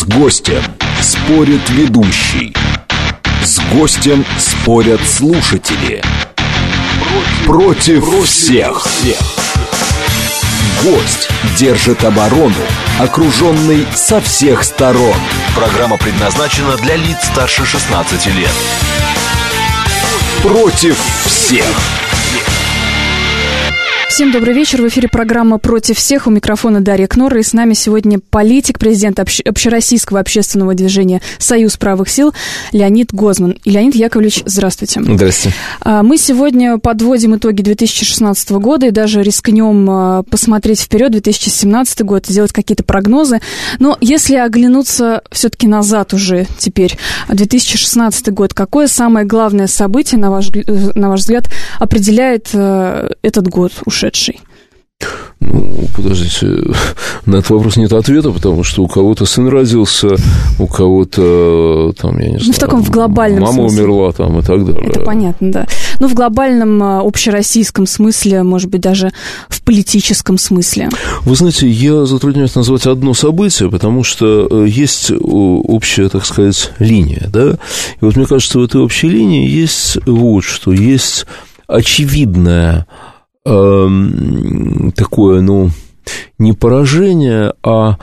С гостем спорит ведущий. С гостем спорят слушатели. Против всех. Гость держит оборону, окруженный со всех сторон. Программа предназначена для лиц старше 16 лет. Против всех. Всем добрый вечер. В эфире программа «Против всех». У микрофона Дарья Кнорра. И с нами сегодня политик, президент общероссийского общественного движения «Союз правых сил» Леонид Гозман. И, Леонид Яковлевич, здравствуйте. Здравствуйте. Мы сегодня подводим итоги 2016 года и даже рискнем посмотреть вперед, 2017 год, сделать какие-то прогнозы. Но если оглянуться все-таки назад уже теперь, 2016 год, какое самое главное событие, на ваш взгляд, определяет этот год ушедший? Ну, подождите, на этот вопрос нет ответа, потому что у кого-то сын родился, у кого-то, там, я не знаю, в таком, в глобальном мама смысле. умерла там и так далее. Это понятно, да. Ну, в глобальном, общероссийском смысле, может быть, даже в политическом смысле. Вы знаете, я затрудняюсь назвать одно событие, потому что есть общая, так сказать, линия, да, и вот мне кажется, в этой общей линии есть вот что, есть очевидное такое, ну, не поражение, а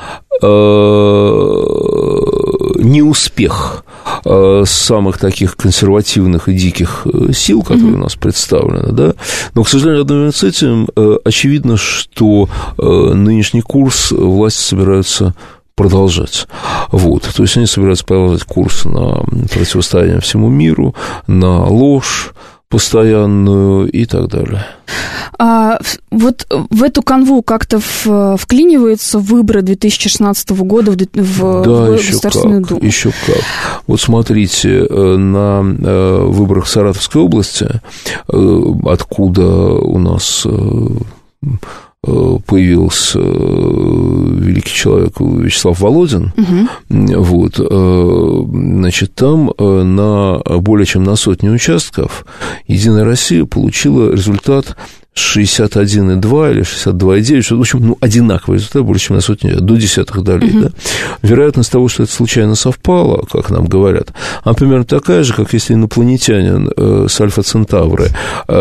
неуспех самых таких консервативных и диких сил, которые у нас представлены, да, но, к сожалению, одновременно с этим очевидно, что нынешний курс власти собираются продолжать. Вот. То есть они собираются продолжать курс на противостояние всему миру, на ложь постоянную и так далее. Вот в эту канву как-то вклиниваются выборы 2016 года в Государственную Думу? Еще как. Вот смотрите, на выборах в Саратовской области, откуда у нас появился великий человек Вячеслав Володин, вот, значит, там более чем на сотню участков «Единая Россия» получила результат 61,2 или 62,9, что, в общем, ну, одинаковый результат, более чем на сотню, до десятых долей, да? Вероятность того, что это случайно совпало, как нам говорят, она примерно такая же, как если инопланетянин с Альфа Центавры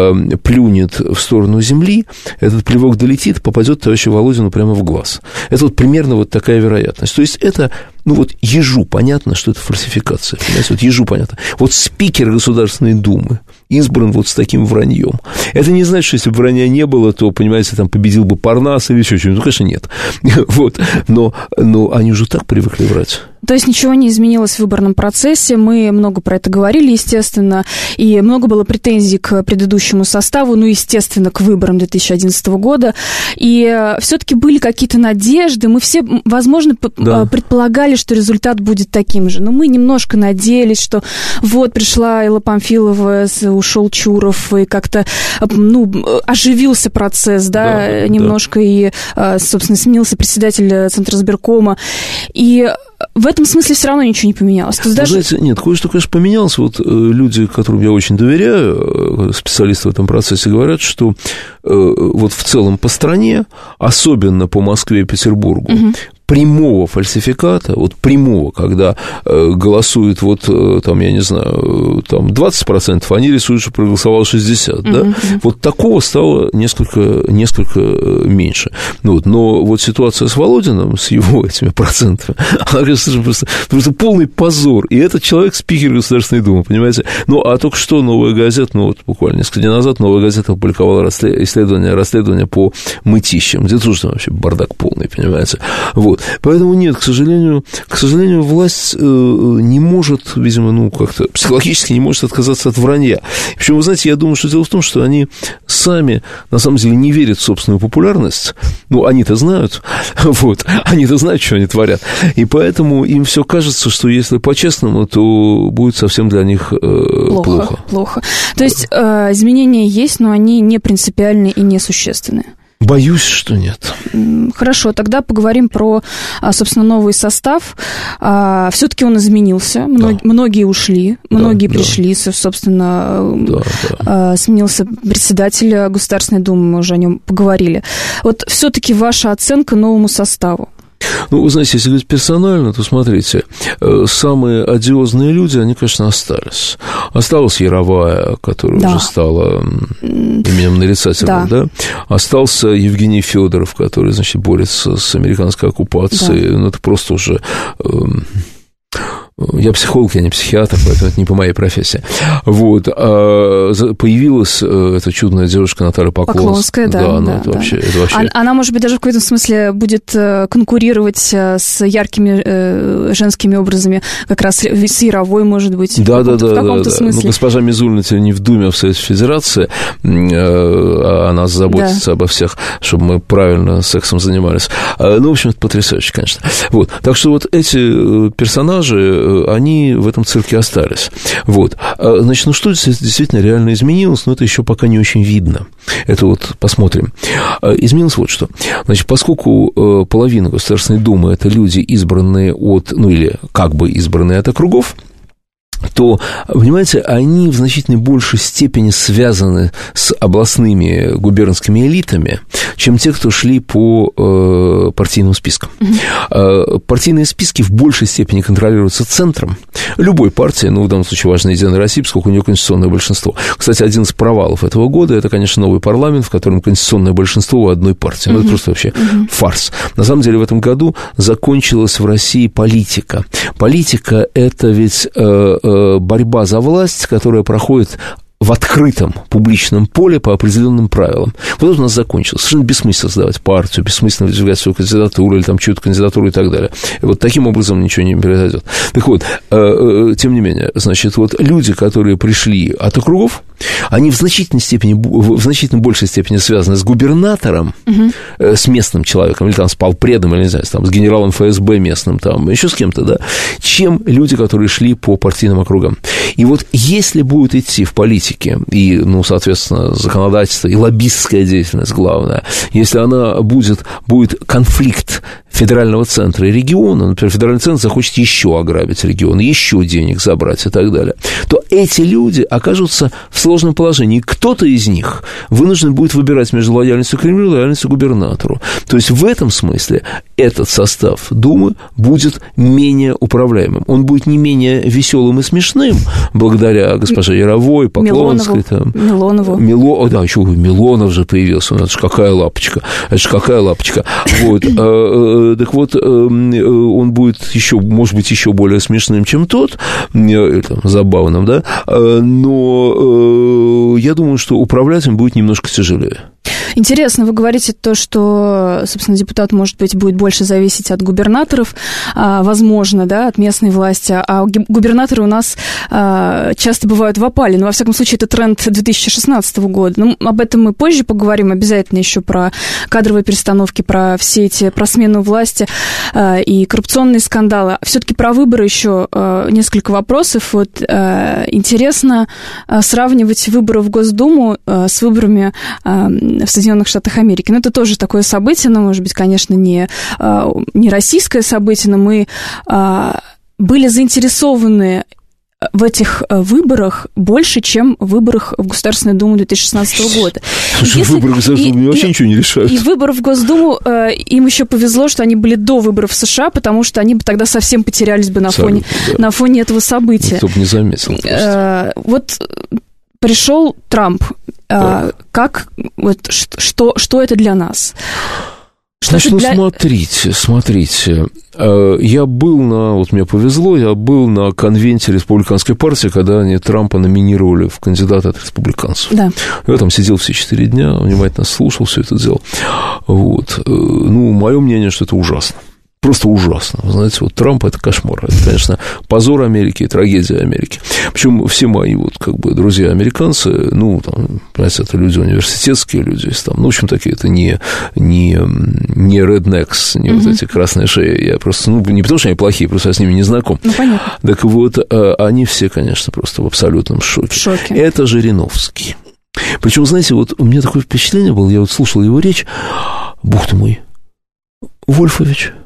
плюнет в сторону Земли, этот плевок долетит, попадет товарищу Володину прямо в глаз. Это вот примерно вот такая вероятность. То есть это, ну, вот ежу понятно, что это фальсификация, понимаете, вот ежу понятно. Вот спикер Государственной Думы избран вот с таким враньем. Это не значит, что если бы вранья не было, то, понимаете, там победил бы Парнас или еще что-нибудь. Ну, конечно, нет. Вот. Но они уже так привыкли врать. То есть ничего не изменилось в выборном процессе, мы много про это говорили, естественно, и много было претензий к предыдущему составу, ну, естественно, к выборам 2011 года, и все-таки были какие-то надежды, мы все, возможно, предполагали, что результат будет таким же, но мы немножко надеялись, что вот пришла Элла Памфилова, ушел Чуров, и как-то, ну, оживился процесс, да, немножко, и, собственно, сменился председатель Центризбиркома, и в этом смысле все равно ничего не поменялось. Вы знаете, нет, кое-что, конечно, поменялось. Вот люди, которым я очень доверяю, специалисты в этом процессе, говорят, что вот в целом по стране, особенно по Москве и Петербургу, прямого фальсификата, вот прямого, когда голосует вот там, я не знаю, там 20%, а они рисуют, что проголосовало 60%, да? Вот такого стало несколько меньше. Ну, вот, но вот ситуация с Володиным, с его этими процентами, она, конечно, просто полный позор. И этот человек спикер Государственной Думы, понимаете? Ну, а только что «Новая газета», ну, вот буквально несколько дней назад «Новая газета» опубликовала расследование по мытищам, где тоже там вообще бардак полный, понимаете? Вот. Поэтому нет, к сожалению, власть не может, видимо, ну, как-то психологически не может отказаться от вранья. Причем, вы знаете, я думаю, что дело в том, что они сами, на самом деле, не верят в собственную популярность. Ну, они-то знают, вот, они-то знают, что они творят. И поэтому им все кажется, что если по-честному, то будет совсем для них плохо. То есть изменения есть, но они не принципиальные и не существенные. Боюсь, что нет. Хорошо, тогда поговорим про, собственно, новый состав. Все-таки он изменился, многие ушли, многие пришли, собственно, сменился председатель Государственной Думы, мы уже о нем поговорили. Вот все-таки ваша оценка новому составу? Ну, вы знаете, если говорить персонально, то смотрите, самые одиозные люди, они, конечно, остались. Осталась Яровая, которая уже стала именем нарицательным, да? Остался Евгений Федоров, который, значит, борется с американской оккупацией. Ну, это просто уже... Я психолог, я не психиатр, поэтому это не по моей профессии. Вот. Появилась эта чудная девушка Наталья Поклонская. Это вообще... Она, может быть, даже в каком-то смысле будет конкурировать с яркими женскими образами, как раз с Яровой, может быть. Да. В каком-то смысле. Ну, госпожа Мизулина теперь не в Думе, а в Советской Федерации. Она заботится обо всех, чтобы мы правильно сексом занимались. Ну, в общем, это потрясающе, конечно. Вот. Так что вот эти персонажи, они в этом цирке остались. Вот. Значит, ну что действительно реально изменилось, но это еще пока не очень видно. Это вот посмотрим. Изменилось вот что. Значит, поскольку половина Государственной Думы – это люди, избранные от, ну или как бы избранные от округов, то, понимаете, они в значительно большей степени связаны с областными губернскими элитами, чем те, кто шли по партийным спискам. Партийные списки в большей степени контролируются центром любой партии, ну, в данном случае важно Единая Россия, поскольку у нее конституционное большинство. Кстати, один из провалов этого года – это, конечно, новый парламент, в котором конституционное большинство у одной партии. Ну, это просто вообще фарс. На самом деле, в этом году закончилась в России политика. Политика – это ведь... борьба за власть, которая проходит в открытом публичном поле по определенным правилам. Вот это у нас закончилось. Совершенно бессмысленно создавать партию, бессмысленно выдвигать свою кандидатуру или там чью-то кандидатуру и так далее. И вот таким образом ничего не произойдет. Так вот, тем не менее, значит, вот люди, которые пришли от округов, они в значительной степени, в значительно большей степени связаны с губернатором, с местным человеком, или там с полпредом, или, не знаю, там, с генералом ФСБ местным, там, еще с кем-то, да, чем люди, которые шли по партийным округам. И вот если будут идти в политике, и, ну, соответственно, законодательство и лоббистская деятельность главная, если она будет конфликт федерального центра и региона, например, федеральный центр захочет еще ограбить регион, еще денег забрать и так далее, то эти люди окажутся в сложном положении. Кто-то из них вынужден будет выбирать между лояльностью к Кремлю и лояльностью губернатору. То есть в этом смысле этот состав Думы будет менее управляемым. Он будет не менее веселым и смешным, благодаря госпоже Яровой, Поклонской. Милонову. Да, еще Милонов же появился. Это же какая лапочка. Вот. Так вот, он будет еще, может быть, еще более смешным, чем тот, там, забавным, да, но я думаю, что управлять им будет немножко тяжелее. Интересно, вы говорите то, что, собственно, депутат, может быть, будет больше зависеть от губернаторов, возможно, да, от местной власти, а губернаторы у нас часто бывают в опале, но, во всяком случае, это тренд 2016 года. Ну, об этом мы позже поговорим, обязательно еще про кадровые перестановки, про все эти, про смену власти и коррупционные скандалы. Все-таки про выборы еще несколько вопросов. Вот интересно сравнивать выборы в Госдуму с выборами в Соединенных Штатах Америки. Но это тоже такое событие, но, может быть, конечно, не российское событие, но мы были заинтересованы в этих выборах больше, чем в выборах в Государственную Думу 2016 года. Слушай, выборы в Государственную Думу вообще ничего не решают. И выборы в Госдуму, им еще повезло, что они были до выборов в США, потому что они бы тогда совсем потерялись бы на фоне этого события. Никто бы не заметил. Вот пришел Трамп. Как, вот, что это для нас? Значит, ну, смотрите, я был вот мне повезло, я был на конвенте республиканской партии, когда они Трампа номинировали в кандидаты от республиканцев. Да. Я там сидел все 4 дня, внимательно слушал все это дело. Вот. Ну, мое мнение, что это ужасно. Просто ужасно. Вы знаете, вот Трамп – это кошмар. Это, конечно, позор Америки и трагедия Америки. Причем все мои вот как бы друзья-американцы, ну, там, понимаете, это люди университетские, люди там, ну, в общем, такие, это не rednecks, не вот эти красные шеи. Я просто, ну, не потому что они плохие, просто я с ними не знаком. Ну, понятно. Так вот, они все, конечно, просто в абсолютном шоке. Это Жириновский. Причем, знаете, вот у меня такое впечатление было, я вот слушал его речь, бог ты мой, Вольфович.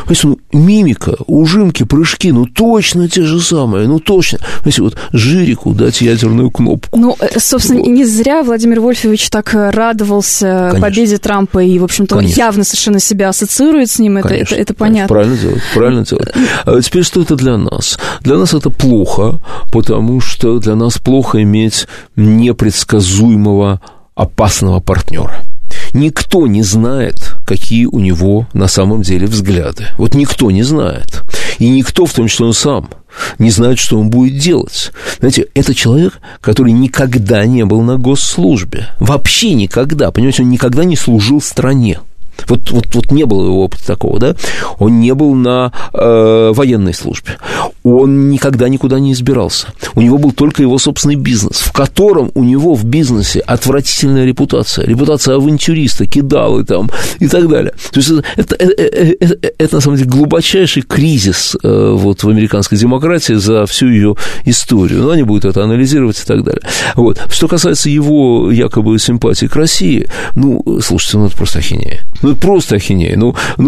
Понимаете, мимика, ужимки, прыжки, точно те же самые, точно. Понимаете, вот Жирику дать ядерную кнопку. Собственно, не зря Владимир Вольфович так радовался победе Трампа и, в общем-то, явно совершенно себя ассоциирует с ним, это понятно. Правильно делать. А теперь что это для нас? Для нас это плохо, потому что для нас плохо иметь непредсказуемого, опасного партнера. Никто не знает, какие у него на самом деле взгляды. Вот никто не знает. И никто, в том числе он сам, не знает, что он будет делать. Знаете, это человек, который никогда не был на госслужбе. Вообще никогда. Понимаете, он никогда не служил стране. Вот не было его опыта такого, да? Он не был на военной службе. Он никогда никуда не избирался. У него был только его собственный бизнес, в котором у него в бизнесе отвратительная репутация. Репутация авантюриста, кидалы там и так далее. То есть это на самом деле глубочайший кризис вот в американской демократии за всю ее историю. Но они будут это анализировать и так далее. Вот. Что касается его якобы симпатии к России, слушайте, это просто ахинея. Это просто ахинея.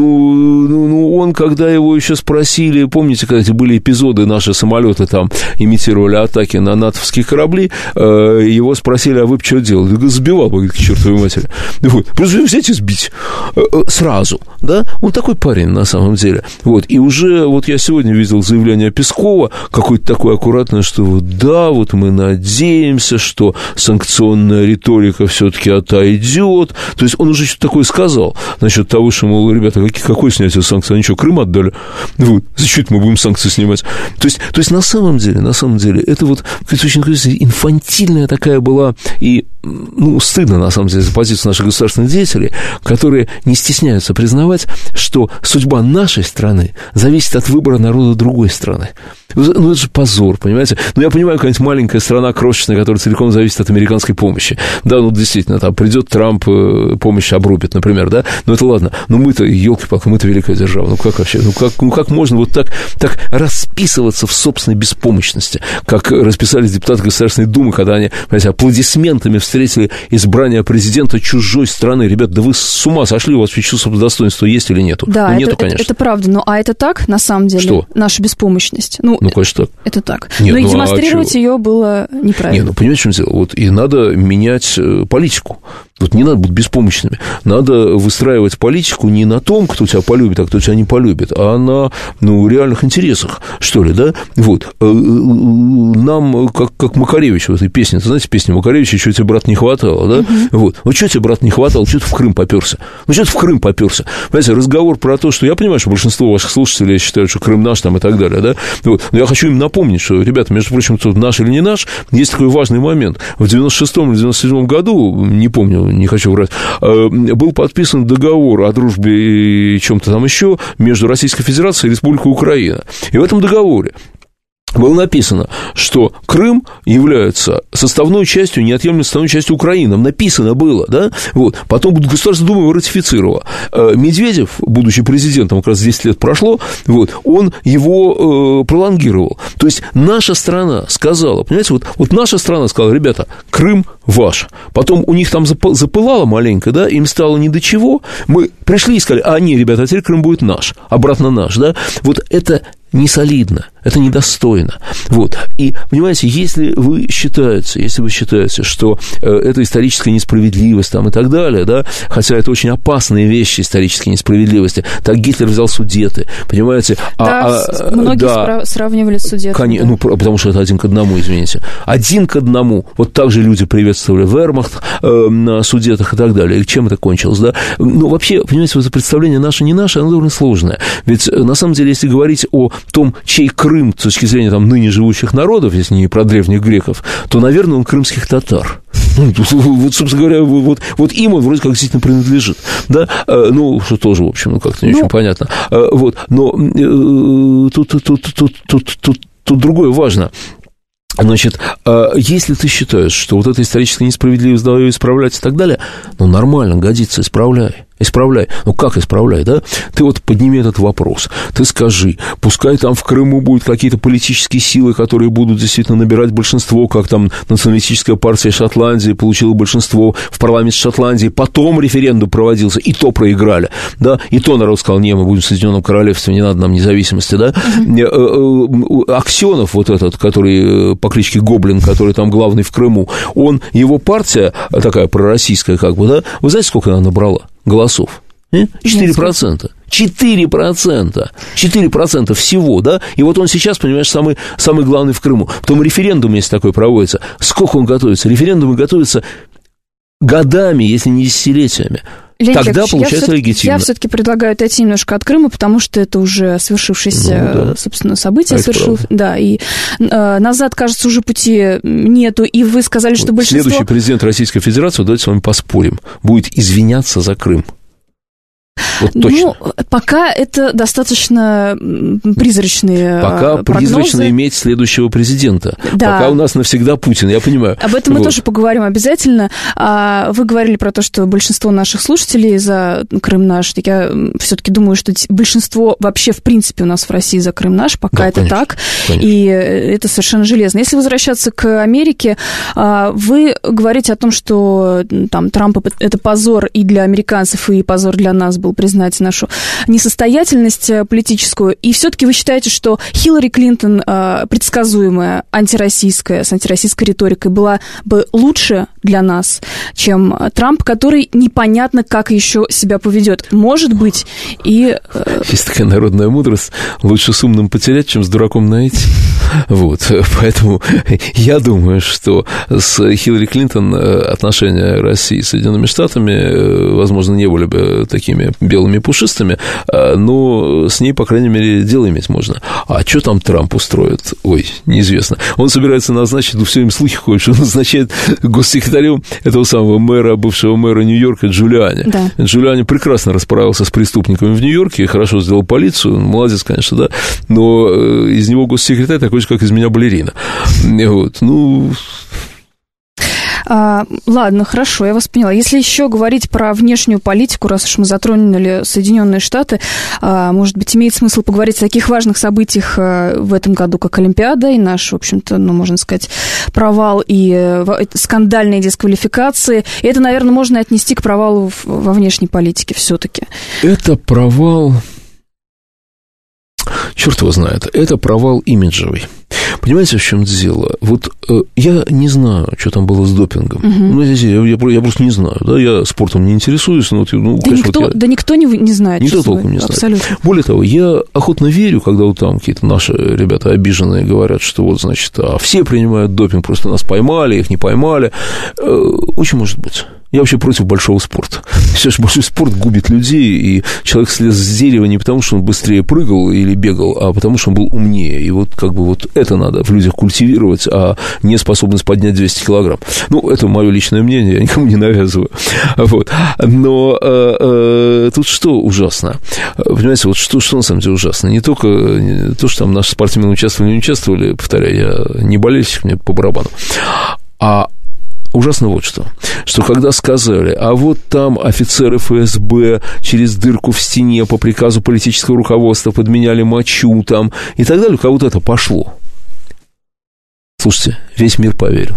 Он, когда его еще спросили, помните, когда эти были эпизоды, наши самолеты там имитировали атаки на натовские корабли, его спросили, а вы бы что делали? Сбивал бы, к чертовой матери. Просто взять и сбить сразу, да? Он такой парень, на самом деле. Вот. И уже, я сегодня видел заявление Пескова, какое-то такое аккуратное, что мы надеемся, что санкционная риторика все-таки отойдет. То есть он уже что-то такое сказал насчет того, что, мол, ребята, какое снятие санкций? Они что, Крым отдали? Зачем мы будем санкции снимать? То есть на самом деле, это очень инфантильная такая была и, стыдно, на самом деле, за позицию наших государственных деятелей, которые не стесняются признавать, что судьба нашей страны зависит от выбора народа другой страны. Это же позор, понимаете? Я понимаю, какая-нибудь маленькая страна крошечная, которая целиком зависит от американской помощи. Да, действительно, там придет Трамп, помощь обрубит, например, да? Это ладно. Мы-то, елки-палки, мы-то великая держава. Как вообще? Как можно так расписываться в собственной беспомощности, как расписались депутаты Государственной Думы, когда они, понимаете, аплодисментами встретили избрание президента чужой страны. Ребят, да вы с ума сошли, у вас чувство достоинства есть или нету? Да, нету, конечно. Это правда. А это так, на самом деле? Что? Наша беспомощность. Конечно, так. Это так. Нет, и демонстрировать ее было неправильно. Понимаете, в чем дело? И надо менять политику. Не надо быть беспомощными. Надо выстраивать политику не на том, кто тебя полюбит, а кто тебя не полюбит, а на реальных интересах, что ли, да? Нам, как Макаревич в этой песне, знаете, песня Макаревича «Чего тебе, брат, не хватало», да? Что тебе, брат, не хватало? Что ты в Крым попёрся? Что ты в Крым попёрся? Понимаете, разговор про то, что я понимаю, что большинство ваших слушателей считают, что Крым наш там и так далее, да? Но я хочу им напомнить, что, ребята, между прочим, кто наш или не наш, есть такой важный момент. В 96-м или 97-м году, не помню, не хочу врать, был подписан договор о дружбе и чем-то там еще между Российской Федерацией и Республикой Украина. И в этом договоре было написано, что Крым является составной частью, неотъемлемой составной частью Украины. Написано было, да? Потом Государственная Дума его ратифицировала. Медведев, будучи президентом, как раз 10 лет прошло, он его пролонгировал. То есть наша страна сказала, понимаете, наша страна сказала, ребята, Крым ваш. Потом у них там запылало маленько, да, им стало ни до чего. Мы пришли и сказали, не, ребята, а теперь Крым будет наш, обратно наш, да? Это не солидно, это недостойно. И, понимаете, если вы считаете, что это историческая несправедливость там, и так далее, да, хотя это очень опасные вещи исторической несправедливости, так Гитлер взял Судеты, понимаете? Многие сравнивали с Судетами. Потому что это 1 к 1, извините. 1 к 1. Так же люди приветствовали вермахт на Судетах и так далее. И чем это кончилось, да? Вообще, понимаете, это представление наше, не наше, оно довольно сложное. Ведь, на самом деле, если говорить о том, чей Крым, с точки зрения ныне живущих народов, если не про древних греков, то, наверное, он крымских татар. Собственно говоря, им он вроде как действительно принадлежит, да, что тоже, в общем, как-то не очень понятно, но тут другое важно. Если ты считаешь, что эта историческая несправедливость, давай ее исправлять и так далее, нормально, годится, исправляй. Исправляй. Ну, как исправляй, да? Ты вот подними этот вопрос. Ты скажи, пускай там в Крыму будут какие-то политические силы, которые будут действительно набирать большинство, как там националистическая партия Шотландии получила большинство в парламенте Шотландии, потом референдум проводился, и то проиграли, да? И то народ сказал, не, мы будем в Соединенном Королевстве, не надо нам независимости, да? Аксенов вот этот, который по кличке Гоблин, который там главный в Крыму, его партия, такая пророссийская как бы, да? Вы знаете, сколько она набрала голосов? 4%. 4% всего, да? И вот он сейчас, понимаешь, самый главный в Крыму. Потом референдум, если такой проводится. Сколько он готовится? Референдумы готовятся годами, если не десятилетиями. Леонид Тогда получается легитимно. Я все-таки предлагаю отойти немножко от Крыма, потому что это уже свершившееся, собственно, событие. Да, и назад, кажется, уже пути нету. И вы сказали, что большинство... Следующий президент Российской Федерации, давайте с вами поспорим, будет извиняться за Крым. Вот точно. Ну, пока это достаточно призрачные пока прогнозы. Призрачно иметь следующего президента. Да. Пока у нас навсегда Путин, я понимаю. Об этом мы тоже поговорим обязательно. Вы говорили про то, что большинство наших слушателей за Крым наш. Я все-таки думаю, что большинство вообще, в принципе, у нас в России за Крым наш. Пока это конечно, так. Конечно. И это совершенно железно. Если возвращаться к Америке, вы говорите о том, что там Трамп – это позор и для американцев, и позор для нас был признать нашу несостоятельность политическую, и все-таки вы считаете, что Хиллари Клинтон, предсказуемая, антироссийская, с антироссийской риторикой, была бы лучше для нас, чем Трамп, который непонятно, как еще себя поведет. Может быть, и... Есть такая народная мудрость: лучше с умным потерять, чем с дураком найти. Вот, поэтому я думаю, что с Хиллари Клинтон отношения России с Соединенными Штатами, возможно, не были бы такими белыми пушистыми, но с ней, по крайней мере, дело иметь можно. А что там Трамп устроит? Ой, неизвестно. Он собирается назначить, все им слухи ходят, что он назначает госсекретарем этого самого мэра, бывшего мэра Нью-Йорка Джулиани. Да. Джулиани прекрасно расправился с преступниками в Нью-Йорке, хорошо сделал полицию, молодец, конечно, да, но из него госсекретарь такой же, как из меня балерина. Вот, ну... Ладно, хорошо, я вас поняла. Если еще говорить про внешнюю политику, раз уж мы затронули Соединенные Штаты, может быть, имеет смысл поговорить о таких важных событиях в этом году, как Олимпиада, и наш, в общем-то, ну, можно сказать, провал и скандальные дисквалификации. И это, наверное, можно отнести к провалу во внешней политике все-таки. Это провал... Черт его знает, это провал имиджевый. Понимаете, в чем дело? Вот я не знаю, что там было с допингом. Ну, я просто не знаю, да, я спортом не интересуюсь. Но, ну, да, конечно, никто не знает. Никто толком не знает. Абсолютно. Более того, я охотно верю, когда вот там какие-то наши ребята обиженные говорят, что вот, значит, все принимают допинг, просто нас поймали, их не поймали. Очень может быть. Я вообще против большого спорта. Сейчас большой спорт губит людей, и человек слез с дерева не потому, что он быстрее прыгал или бегал, а потому, что он был умнее. И вот как бы вот это надо в людях культивировать, а не способность поднять 200 килограмм. Ну, это мое личное мнение, я никому не навязываю. Вот. Но тут что ужасно? Понимаете, вот что на самом деле ужасно? Не только то, что там наши спортсмены участвовали, не участвовали, повторяю, я не болельщик, мне по барабану, а ужасно вот что когда сказали, а вот там офицеры ФСБ через дырку в стене по приказу политического руководства подменяли мочу там и так далее, как вот это пошло. Слушайте, весь мир поверил.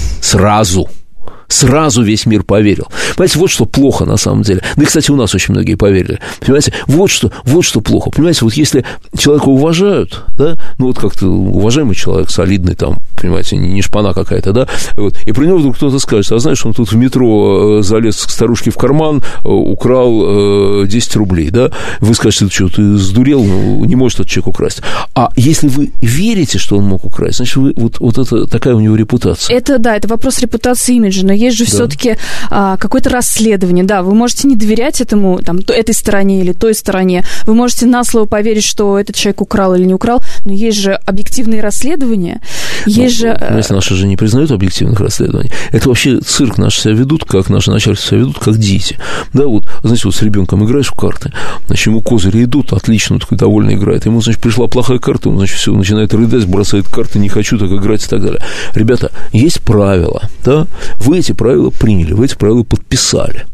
Сразу весь мир поверил. Понимаете, вот что плохо на самом деле. Да и, кстати, у нас очень многие поверили. Понимаете, вот что плохо. Понимаете, вот если человека уважают, да, ну вот как-то уважаемый человек, солидный там, понимаете, не шпана какая-то, да, вот, и про него вдруг кто-то скажет, а знаешь, он тут в метро залез к старушке в карман, украл 10 рублей, да, вы скажете, ты что, ты сдурел, ну, не может этот человек украсть. А если вы верите, что он мог украсть, значит, вы, вот это такая у него репутация. Это, да, это вопрос репутации, имиджа, но есть же все-таки какое-то расследование, да, вы можете не доверять этому, там, этой стороне или той стороне, вы можете на слово поверить, что этот человек украл или не украл, но есть же объективные расследования, есть же... Если наши же не признают объективных расследований, это вообще цирк наши себя ведут, как наши начальство себя ведут, как дети, да, вот, знаете, вот с ребенком играешь в карты, значит, ему козыри идут, отлично, он такой довольно играет, ему, значит, пришла плохая карта, он, значит, все, начинает рыдать, бросает карты, не хочу так играть и так далее. Ребята, есть правила, да, вы эти правила приняли, вы эти правила подписали.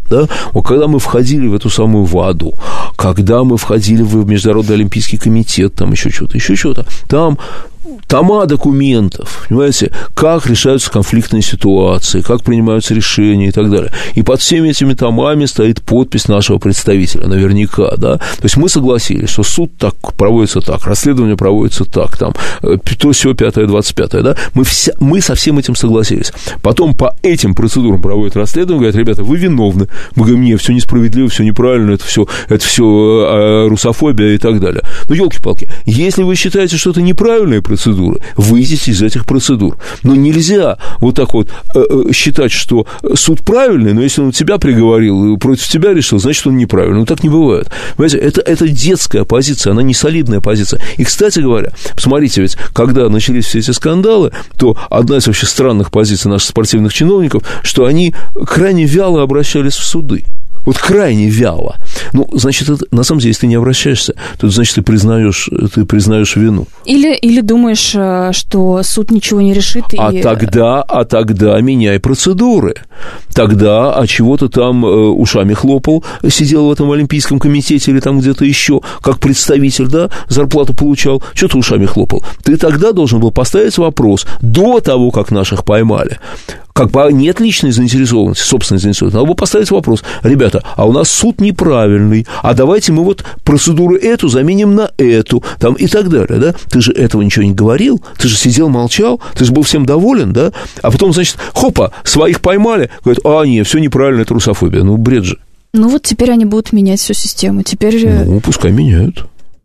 Да? Вот когда мы входили в эту самую ВАДУ, когда мы входили в Международный олимпийский комитет, там еще что-то, там тома документов, понимаете, как решаются конфликтные ситуации, как принимаются решения и так далее. И под всеми этими томами стоит подпись нашего представителя, наверняка, да. То есть мы согласились, что суд так проводится так, расследование проводится так, там, то сё, 5-е, 25-е, да. Мы со всем этим согласились. Потом по этим процедурам проводят расследование, говорят, ребята, вы виновны. Мы говорим, нет, все несправедливо, все неправильно, это все русофобия и так далее. Ну, елки-палки, если вы считаете, что это неправильные процедуры, выйдите из этих процедур. Но нельзя вот так вот считать, что суд правильный, но если он тебя приговорил и против тебя решил, значит, он неправильный. Ну, так не бывает. Понимаете, это детская позиция, она не солидная позиция. И, кстати говоря, посмотрите, ведь когда начались все эти скандалы, то одна из вообще странных позиций наших спортивных чиновников, что они крайне вяло обращались в суды. Вот крайне вяло. Ну, значит, это, на самом деле, если ты не обращаешься, то, значит, ты признаешь вину. Или думаешь, что суд ничего не решит. Тогда меняй процедуры. Тогда, чего-то там ушами хлопал, сидел в этом Олимпийском комитете или там где-то еще, как представитель, да, зарплату получал, что ты ушами хлопал. Ты тогда должен был поставить вопрос до того, как наших поймали. Как бы нет личной заинтересованности, собственной заинтересованности, надо бы поставить вопрос, ребята, а у нас суд неправильный, а давайте мы вот процедуру эту заменим на эту, там, и так далее, да? Ты же этого ничего не говорил, ты же сидел, молчал, ты же был всем доволен, да? А потом, значит, хопа, своих поймали, говорят, нет, все неправильно, это русофобия, ну, бред же. Ну, вот теперь они будут менять всю систему, теперь... Ну, пускай меняют,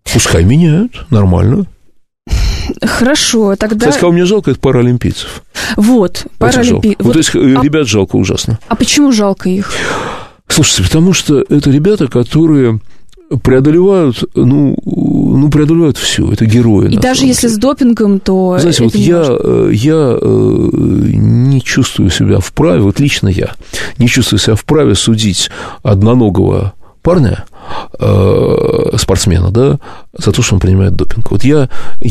нормально. Хорошо, тогда... Кстати, кого мне жалко, это паралимпийцев. Вот, паралимпийцев. Вот, то есть, ребят жалко ужасно. А почему жалко их? Слушайте, потому что это ребята, которые преодолевают, преодолевают все, это герои. И даже если с допингом, то... Знаете, вот я не чувствую себя вправе, вот лично я не чувствую себя вправе судить одноногого парня, спортсмена, да, за то, что он принимает допинг. Я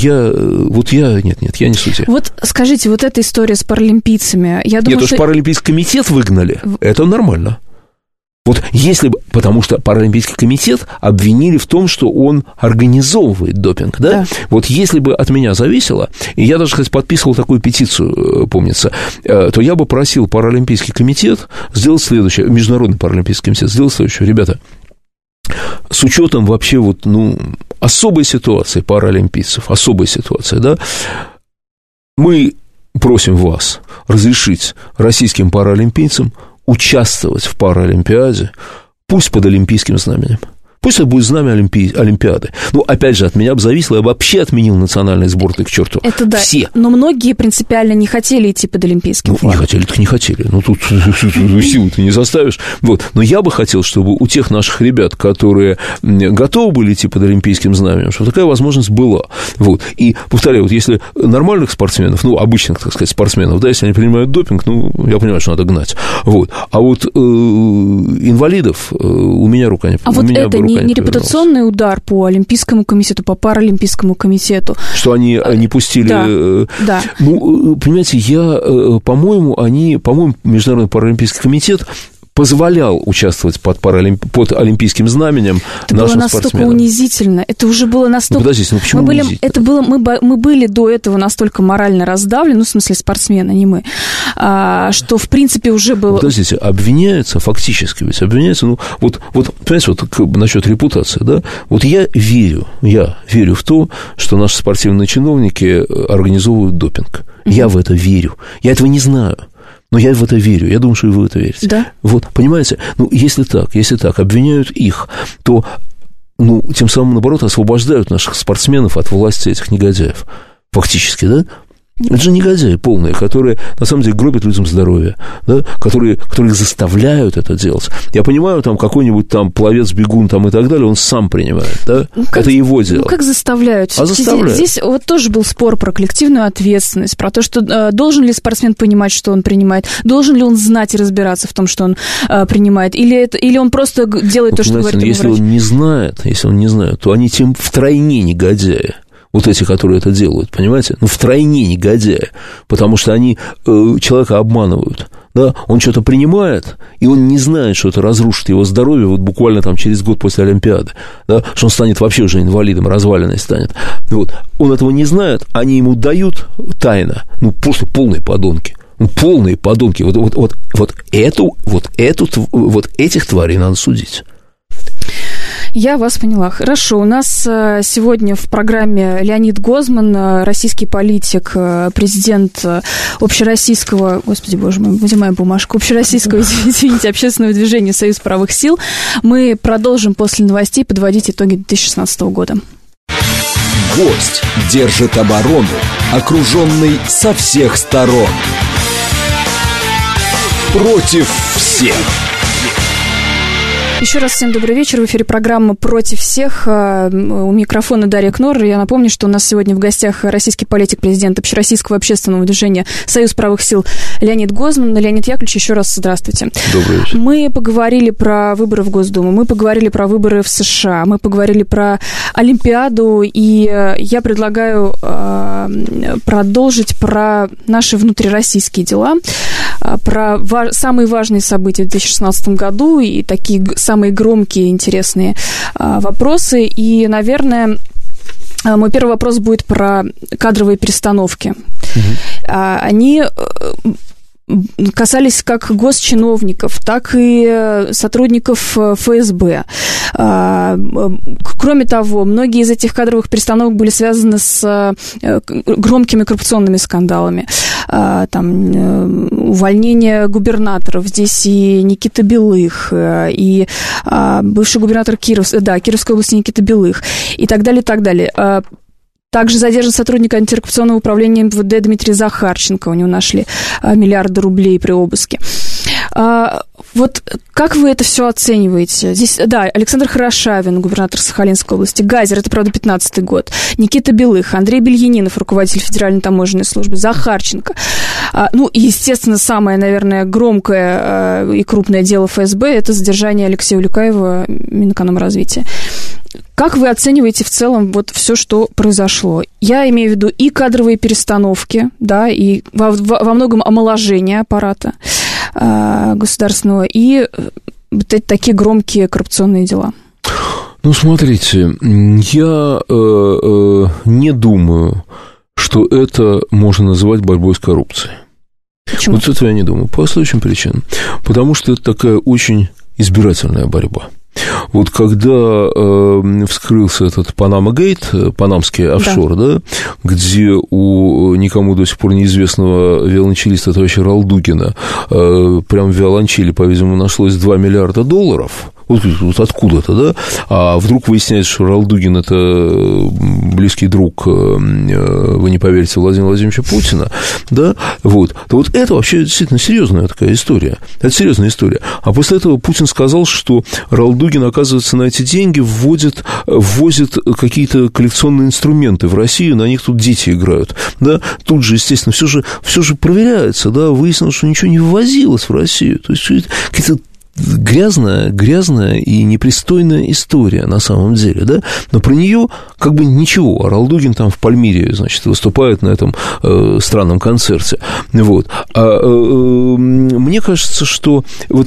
не судья. Вот скажите, вот эта история с паралимпийцами, я думаю, что Паралимпийский комитет выгнали, это нормально. Вот если бы, потому что Паралимпийский комитет обвинили в том, что он организовывает допинг, да? Вот если бы от меня зависело, и я даже, кстати, подписывал такую петицию, помнится, то я бы просил Паралимпийский комитет сделать следующее, Международный Паралимпийский комитет сделать следующее. Ребята, с учетом вообще особой ситуации паралимпийцев, да, мы просим вас разрешить российским паралимпийцам участвовать в Паралимпиаде, пусть под олимпийским знаменем. Пусть это будет знамя Олимпиады. Ну, опять же, от меня бы зависело, я бы вообще отменил национальные сборные к черту. Это да. Все. Но многие принципиально не хотели идти под олимпийским флагом. Не хотели. Ну, тут силу ты не заставишь. Вот. Но я бы хотел, чтобы у тех наших ребят, которые готовы были идти под олимпийским знаменем, чтобы такая возможность была. Вот. И, повторяю, вот если нормальных спортсменов, обычных, так сказать, спортсменов, да, если они принимают допинг, я понимаю, что надо гнать. Вот. А вот инвалидов у меня рука не поднималась. А вот это не репутационный удар по Олимпийскому комитету, по Паралимпийскому комитету? Что они не пустили... Да. Ну, понимаете, по-моему, Международный Паралимпийский комитет позволял участвовать под олимпийским знаменем это нашим было настолько спортсменам. Унизительно. Это уже было настолько... Подождите, почему унизительно? Мы были до этого настолько морально раздавлены, в смысле спортсмены, не мы, что, в принципе, уже было... Подождите, фактически обвиняются, понимаете, насчет репутации, да, вот я верю в то, что наши спортивные чиновники организовывают допинг. Я в это верю. Я этого не знаю. Но я в это верю, я думаю, что и вы в это верите. Да. Вот, понимаете, если так, обвиняют их, то, тем самым, наоборот, освобождают наших спортсменов от власти этих негодяев. Фактически, да? Это же негодяи полные, которые, на самом деле, гробят людям здоровье, да? которые их заставляют это делать. Я понимаю, там, какой-нибудь там пловец, бегун там, и так далее, он сам принимает, да? Это его дело. Как заставляют? Заставляют. Здесь вот тоже был спор про коллективную ответственность, про то, что должен ли спортсмен понимать, что он принимает, должен ли он знать и разбираться в том, что он принимает, или он просто делает то, что говорит ему врач. Если он не знает, то они тем втройне негодяи. вот эти, которые это делают, понимаете? Ну, втройне негодяи, потому что они человека обманывают. Да, он что-то принимает, и он не знает, что это разрушит его здоровье вот буквально там через год после Олимпиады, да, что он станет вообще уже инвалидом, разваленный станет. Вот. Он этого не знает, они ему дают тайно, ну, просто полные подонки. Ну, полные подонки. Вот этих тварей надо судить. Я вас поняла. Хорошо. У нас сегодня в программе Леонид Гозман, российский политик, президент общероссийского, господи, боже мой, вынимаем бумажку, общероссийского, извините, общественного движения «Союз правых сил». Мы продолжим после новостей подводить итоги 2016 года. Гость держит оборону, окруженный со всех сторон. Против всех. Еще раз всем добрый вечер. В эфире программа «Против всех». У микрофона Дарья Кнор. Я напомню, что у нас сегодня в гостях российский политик, президент общероссийского общественного движения «Союз правых сил» Леонид Гозман. Леонид Яковлевич, еще раз здравствуйте. Добрый вечер. Мы поговорили про выборы в Госдуму, мы поговорили про выборы в США, мы поговорили про Олимпиаду, и я предлагаю продолжить про наши внутрироссийские дела, про самые важные события в 2016 году и такие самые громкие, интересные вопросы. И, наверное, мой первый вопрос будет про кадровые перестановки. Они касались как госчиновников, так и сотрудников ФСБ. Кроме того, многие из этих кадровых перестановок были связаны с громкими коррупционными скандалами. Там увольнение губернаторов, здесь и Никита Белых, и бывший губернатор Кировской области Никита Белых, и так далее, и так далее. Также задержан сотрудник антикоррупционного управления МВД Дмитрий Захарченко. У него нашли миллиарды рублей при обыске. Вот как вы это все оцениваете? Здесь, да, Александр Хорошавин, губернатор Сахалинской области, Газер, это, правда, 15-й год, Никита Белых, Андрей Бельянинов, руководитель Федеральной таможенной службы, Захарченко. Ну, и, естественно, самое, наверное, громкое и крупное дело ФСБ – это задержание Алексея Улюкаева, Минэкономразвития. Как вы оцениваете в целом вот все, что произошло? Я имею в виду и кадровые перестановки, да, и во многом омоложение аппарата государственного, и вот такие громкие коррупционные дела. Ну, смотрите, я не думаю, что это можно называть борьбой с коррупцией. Почему? Вот это я не думаю, по следующим причинам. Потому что это такая очень избирательная борьба. Вот когда вскрылся этот Панама-гейт, панамский офшор, да, где у никому до сих пор неизвестного виолончелиста товарища Ралдугина прям в виолончели, по-видимому, нашлось $2 миллиарда. Вот откуда-то, да? А вдруг выясняется, что Ралдугин – это близкий друг, вы не поверите, Владимира Владимировича Путина, да? Вот. То вот это вообще действительно серьезная такая история. Это серьезная история. А после этого Путин сказал, что Ралдугин, оказывается, на эти деньги ввозит какие-то коллекционные инструменты в Россию, на них тут дети играют, да? Тут же, естественно, все же проверяется, да? Выяснилось, что ничего не ввозилось в Россию. То есть какие-то грязная и непристойная история на самом деле, да, но про нее как бы ничего, а Ралдугин там в Пальмире, значит, выступает на этом странном концерте, вот, мне кажется, что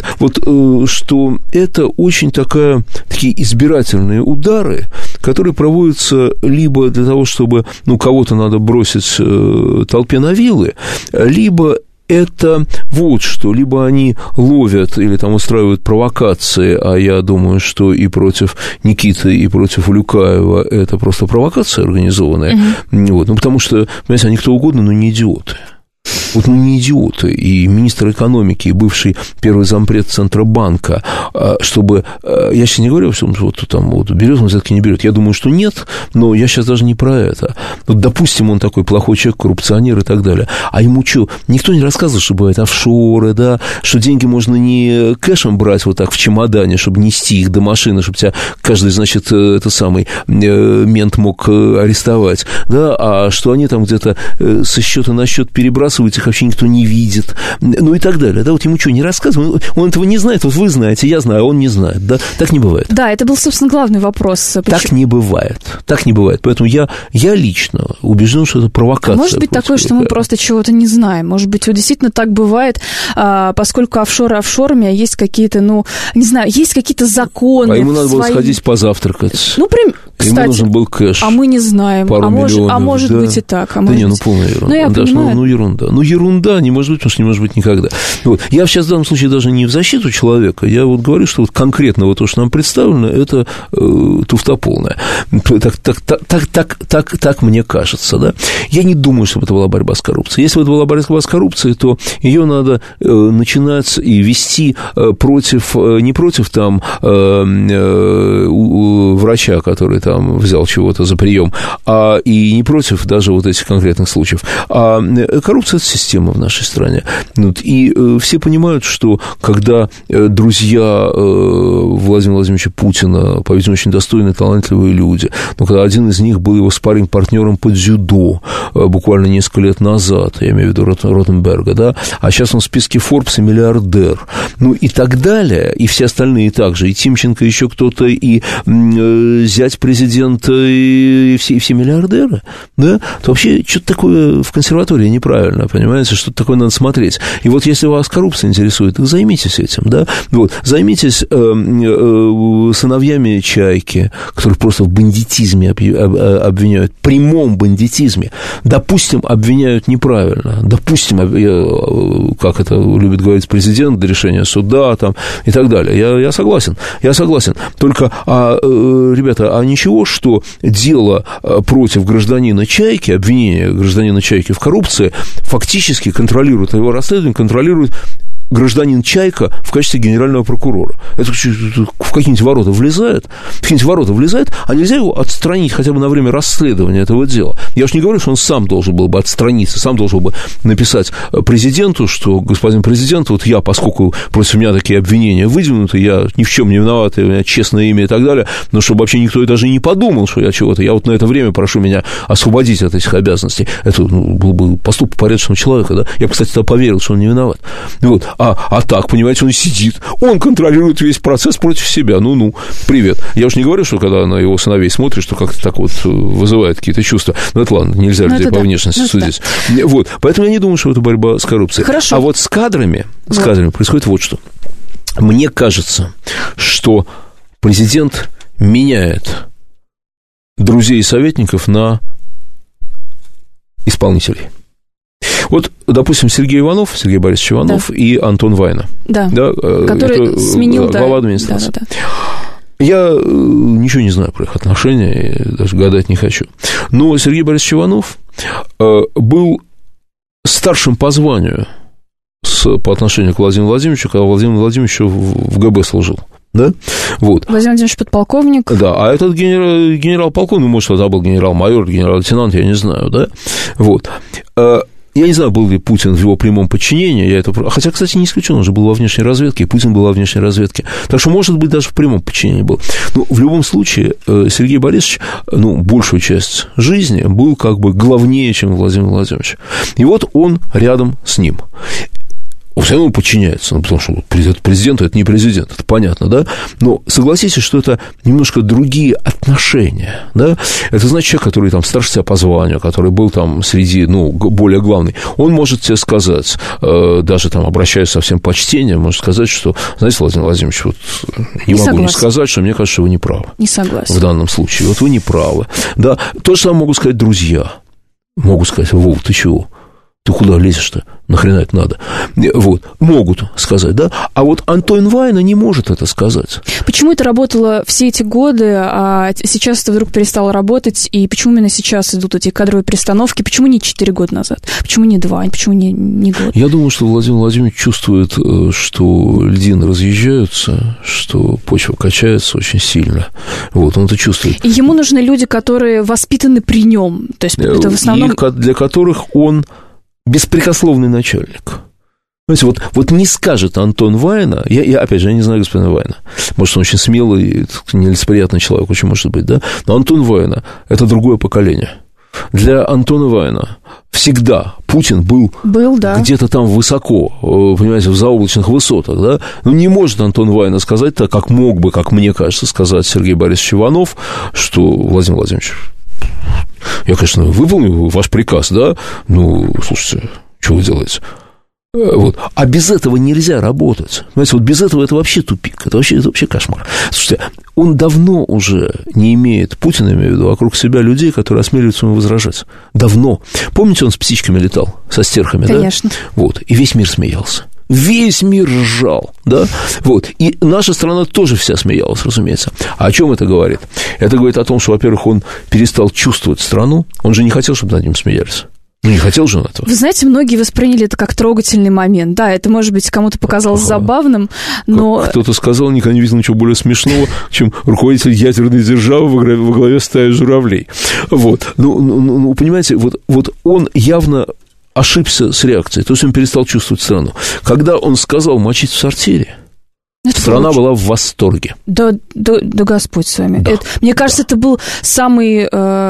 что это очень такие избирательные удары, которые проводятся либо для того, чтобы, кого-то надо бросить толпе на вилы, либо это вот что, либо они ловят или там устраивают провокации, а я думаю, что и против Никиты, и против Улюкаева это просто провокация организованная, вот, потому что, понимаете, они кто угодно, но не идиоты. Вот не идиоты, и министр экономики, и бывший первый зампред Центробанка, чтобы, я сейчас не говорю, что там берет он взятки, не берет, я думаю, что нет, но я сейчас даже не про это, Вот, допустим, он такой плохой человек, коррупционер и так далее. А ему что? Никто не рассказывал, что бывают офшоры, да, что деньги можно не кэшем брать вот так в чемодане, чтобы нести их до машины, чтобы тебя каждый, значит, мент мог арестовать, да, а что они там где-то со счета на счет перебрасывают, их вообще никто не видит, ну и так далее, да, вот ему что, не рассказывают, он этого не знает, вот вы знаете, я знаю, а он не знает, да, так не бывает. Да, это был, собственно, главный вопрос. Так не бывает, поэтому я лично убежден, что это провокация. А может быть такое, что мы просто чего-то не знаем, может быть, вот действительно так бывает, поскольку офшоры офшорами, а есть какие-то, ну, не знаю, есть какие-то законы. А ему надо было сходить позавтракать. Ну, кстати, ему нужен был кэш. А мы не знаем. Может да. быть и так. Да не, ну полная ерунда. Ну, я понимаю. Ерунда. Ну, ерунда не может быть, потому что не может быть никогда. Вот. Я сейчас в данном случае даже не в защиту человека, я вот говорю, что вот конкретно вот то, что нам представлено, это туфта полная. Так мне кажется, да. Я не думаю, чтобы это была борьба с коррупцией. Если бы это была борьба с коррупцией, то ее надо начинать и вести не против там врача, который там взял чего-то за прием, и не против даже вот этих конкретных случаев. А коррупция – это система в нашей стране. И все понимают, что когда друзья Владимира Владимировича Путина, по-видимому, очень достойные, талантливые люди, но когда один из них был его спарринг-партнером по дзюдо буквально несколько лет назад, я имею в виду Ротенберга, да, а сейчас он в списке Forbes и миллиардер, ну и так далее, и все остальные также, и Тимченко, и еще кто-то, и зять президента, и все миллиардеры, да, то вообще что-то такое в консерватории неправильно, понимаете, что-то такое надо смотреть. И вот если вас коррупция интересует, так займитесь этим, да, вот, займитесь сыновьями Чайки, которых просто в бандитизме обвиняют, прямом бандитизме, допустим, обвиняют неправильно, допустим, как это любит говорить президент, до решения суда там, и так далее, я согласен, только, ребята, а ничего, что дело против гражданина Чайки, обвинение гражданина Чайки в коррупции, фактически контролирует его расследование, контролирует гражданин Чайка в качестве генерального прокурора. Это в какие-нибудь ворота влезает? А нельзя его отстранить хотя бы на время расследования этого дела? Я уж не говорю, что он сам должен был бы отстраниться, сам должен был бы написать президенту, что, господин президент, вот я, поскольку против меня такие обвинения выдвинуты, я ни в чем не виноват, у меня честное имя и так далее, но чтобы вообще никто и даже не подумал, что я чего-то, я вот на это время прошу меня освободить от этих обязанностей. Это был бы поступок порядочного человека, да? Я бы, кстати, поверил, что он не виноват. Вот. А так, понимаете, он сидит, он контролирует весь процесс против себя. Ну, привет. Я уж не говорю, что когда на его сыновей смотришь, что как-то так вот вызывает какие-то чувства. Ну, это ладно, нельзя людей по внешности судить. Вот. Поэтому я не думаю, что это борьба с коррупцией. Хорошо. А вот с кадрами происходит вот что. Мне кажется, что президент меняет друзей и советников на исполнителей. Вот, допустим, Сергей Борисович Иванов, да, и Антон Вайна, да, который сменил глава администрации. Да. Я ничего не знаю про их отношения, даже гадать не хочу. Но Сергей Борисович Иванов был старшим по званию по отношению к Владимиру Владимировичу, когда Владимир Владимирович еще в ГБ служил. Да? Вот. Владимир Владимирович подполковник. Да, а этот генерал-полковник, может, тогда был генерал-майор, генерал-лейтенант, я не знаю, да? Вот. Я не знаю, был ли Путин в его прямом подчинении, хотя, кстати, не исключено, он же был во внешней разведке, и Путин был во внешней разведке. Так что, может быть, даже в прямом подчинении был. Но в любом случае, Сергей Борисович, большую часть жизни был как бы главнее, чем Владимир Владимирович. И вот он рядом с ним. Он все равно подчиняется, потому что президент – это не президент, это понятно, да? Но согласитесь, что это немножко другие отношения, да? Это значит, человек, который там старше тебя по званию, который был там среди, более главный, он может тебе сказать, даже там, обращаясь со всем почтением, может сказать, что, знаете, Владимир Владимирович, вот не могу не сказать, что мне кажется, что вы не правы. Не согласен. В данном случае. Вот вы не правы. Да, то же самое могут сказать друзья. Могут сказать: Вов, ты чего? Ты куда лезешь-то? Нахрена это надо? Вот, могут сказать, да? А вот Антон Вайна не может это сказать. Почему это работало все эти годы, а сейчас это вдруг перестало работать, и почему именно сейчас идут эти кадровые перестановки? Почему не 4 года назад? Почему не 2? Почему не год? Я думаю, что Владимир Владимирович чувствует, что льдины разъезжаются, что почва качается очень сильно. Вот, он это чувствует. И ему нужны люди, которые воспитаны при нем. То есть это в основном... И для которых он беспрекословный начальник. Знаете, вот не скажет Антон Вайна, я опять же, я не знаю господина Вайна, может, он очень смелый, нелицеприятный человек, очень может быть, да, но Антон Вайна – это другое поколение. Для Антона Вайна всегда Путин был да. Где-то там высоко, понимаете, в заоблачных высотах, да, ну, не может Антон Вайна сказать так, как мог бы, как мне кажется, сказать Сергей Борисович Иванов, что Владимир Владимирович, я, конечно, выполню ваш приказ, да, ну, слушайте, что вы делаете? Вот. А без этого нельзя работать. Понимаете, вот без этого это вообще тупик, это вообще кошмар. Слушайте, он давно уже не имеет, Путин, имею в виду, вокруг себя людей, которые осмеливаются ему возражать. Давно. Помните, он с птичками летал, со стерхами, Конечно. Да? Вот. И весь мир смеялся. Весь мир ржал, да, вот, и наша страна тоже вся смеялась, разумеется. А о чем это говорит? Это говорит о том, что, во-первых, он перестал чувствовать страну, он же не хотел, чтобы над ним смеялись. Ну, не хотел же он этого. Вы знаете, многие восприняли это как трогательный момент. Да, это, может быть, кому-то показалось забавным, но... Кто-то сказал, никогда не видел ничего более смешного, чем руководитель ядерной державы во главе стаи журавлей. Вот. Ну, понимаете, вот он явно ошибся с реакцией, то есть он перестал чувствовать страну. Когда он сказал мочить в сортире, страна была в восторге. Да Господь с вами. Да. Мне кажется, это был самый